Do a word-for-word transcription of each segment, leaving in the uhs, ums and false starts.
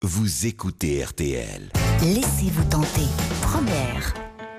Vous écoutez R T L. Laissez-vous tenter. Première.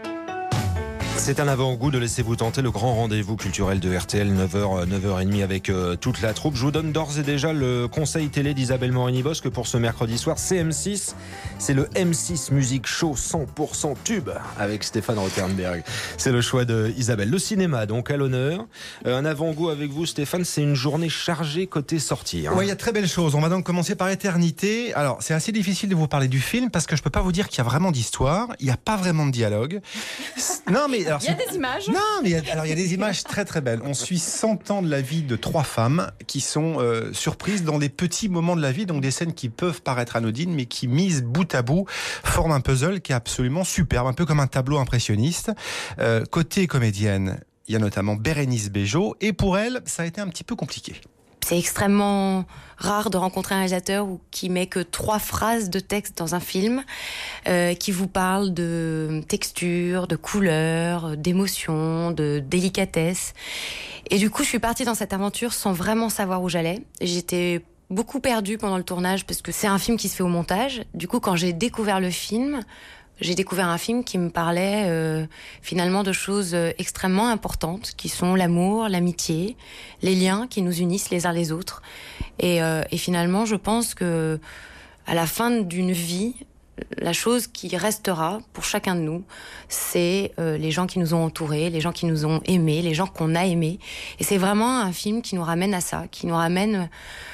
C'est un avant-goût de Laissez-vous tenter, le grand rendez-vous culturel de R T L, neuf heures, neuf heures trente avec euh, toute la troupe. Je vous donne d'ores et déjà le conseil télé d'Isabelle Morini-Bosque pour ce mercredi soir. C'est M six, c'est le M six Music Show cent pour cent tube avec Stéphane Rothenberg. C'est le choix d'Isabelle. Le cinéma, donc, à l'honneur. Euh, un avant-goût avec vous, Stéphane, c'est une journée chargée côté sortie. Hein. Oui, il y a de très belles choses. On va donc commencer par Éternité. Alors, c'est assez difficile de vous parler du film parce que je peux pas vous dire qu'il y a vraiment d'histoire. Il n'y a pas vraiment de dialogue. Non, mais... Alors, il y a des images. Non, mais il y a, alors il y a des images très très belles. On suit cent ans de la vie de trois femmes qui sont euh, surprises dans des petits moments de la vie, donc des scènes qui peuvent paraître anodines, mais qui, mises bout à bout, forment un puzzle qui est absolument superbe, un peu comme un tableau impressionniste. Euh, côté comédienne, il y a notamment Bérénice Bejo, et pour elle, ça a été un petit peu compliqué. C'est extrêmement rare de rencontrer un réalisateur qui met que trois phrases de texte dans un film, euh, qui vous parle de texture, de couleur, d'émotion, de délicatesse. Et du coup, je suis partie dans cette aventure sans vraiment savoir où j'allais. J'étais beaucoup perdue pendant le tournage parce que c'est un film qui se fait au montage. Du coup, quand j'ai découvert le film, j'ai découvert un film qui me parlait euh, finalement de choses extrêmement importantes, qui sont l'amour, l'amitié, les liens qui nous unissent les uns les autres. Et, euh, et finalement, je pense que à la fin d'une vie, la chose qui restera pour chacun de nous, c'est euh, les gens qui nous ont entourés, les gens qui nous ont aimés, les gens qu'on a aimés. Et c'est vraiment un film qui nous ramène à ça, qui nous ramène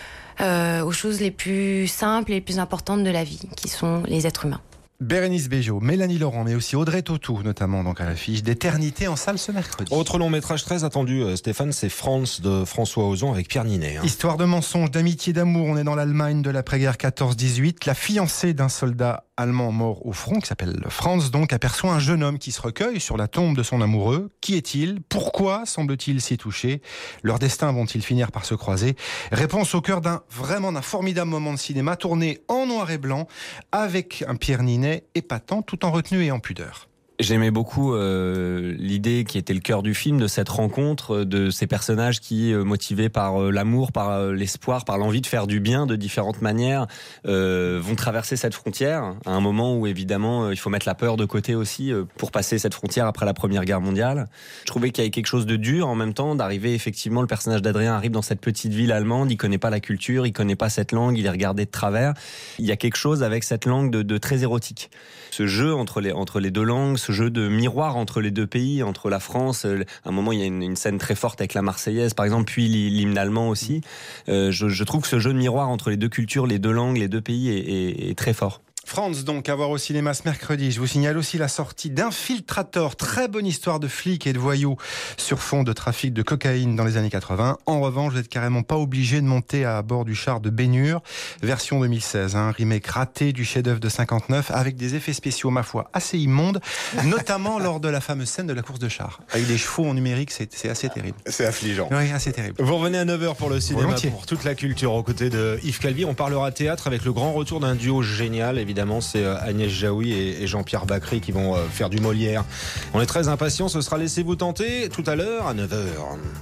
euh, aux choses les plus simples et les plus importantes de la vie, qui sont les êtres humains. Bérénice Bejo, Mélanie Laurent, mais aussi Audrey Tautou, notamment donc à l'affiche d'Éternité en salle ce mercredi. Autre long métrage très attendu, Stéphane, c'est France de François Ozon avec Pierre Ninet. Hein. Histoire de mensonges, d'amitié, d'amour. On est dans l'Allemagne de l'après-guerre quatorze dix-huit. La fiancée d'un soldat allemand mort au front, qui s'appelle Franz, donc, aperçoit un jeune homme qui se recueille sur la tombe de son amoureux. Qui est-il ? Pourquoi semble-t-il s'y toucher ? Leurs destins vont-ils finir par se croiser ? Réponse au cœur d'un vraiment d'un formidable moment de cinéma tourné en noir et blanc avec un Pierre Ninet épatant tout en retenue et en pudeur. J'aimais beaucoup euh, l'idée qui était le cœur du film, de cette rencontre, de ces personnages qui, euh, motivés par euh, l'amour, par euh, l'espoir, par l'envie de faire du bien de différentes manières, euh, vont traverser cette frontière à un moment où évidemment euh, il faut mettre la peur de côté aussi euh, pour passer cette frontière après la Première Guerre mondiale. Je trouvais qu'il y avait quelque chose de dur en même temps d'arriver, effectivement, le personnage d'Adrien arrive dans cette petite ville allemande, il connaît pas la culture, il connaît pas cette langue, il est regardé de travers. Il y a quelque chose avec cette langue de, de très érotique. Ce jeu entre les, entre les deux langues, ce jeu de miroir entre les deux pays, entre la France. À un moment, il y a une, une scène très forte avec la Marseillaise, par exemple, puis l'hymne allemand aussi. Euh, je, je trouve que ce jeu de miroir entre les deux cultures, les deux langues, les deux pays est, est, est très fort. Franz, donc, à voir au cinéma ce mercredi. Je vous signale aussi la sortie d'Infiltrator, très bonne histoire de flics et de voyous sur fond de trafic de cocaïne dans les années quatre-vingts. En revanche, vous n'êtes carrément pas obligé de monter à bord du char de Bénur, version deux mille seize, un remake raté du chef-d'œuvre de cinquante-neuf, avec des effets spéciaux, ma foi, assez immondes, notamment lors de la fameuse scène de la course de char. Avec des chevaux en numérique, c'est, c'est assez terrible. C'est affligeant. Oui, assez terrible. Vous revenez à neuf heures pour le cinéma, Volontiers. Pour toute la culture, aux côtés de Yves Calvi. On parlera théâtre avec le grand retour d'un duo génial, évidemment. Évidemment, c'est Agnès Jaoui et Jean-Pierre Bacry qui vont faire du Molière. On est très impatients, ce sera Laissez-vous tenter tout à l'heure à neuf heures.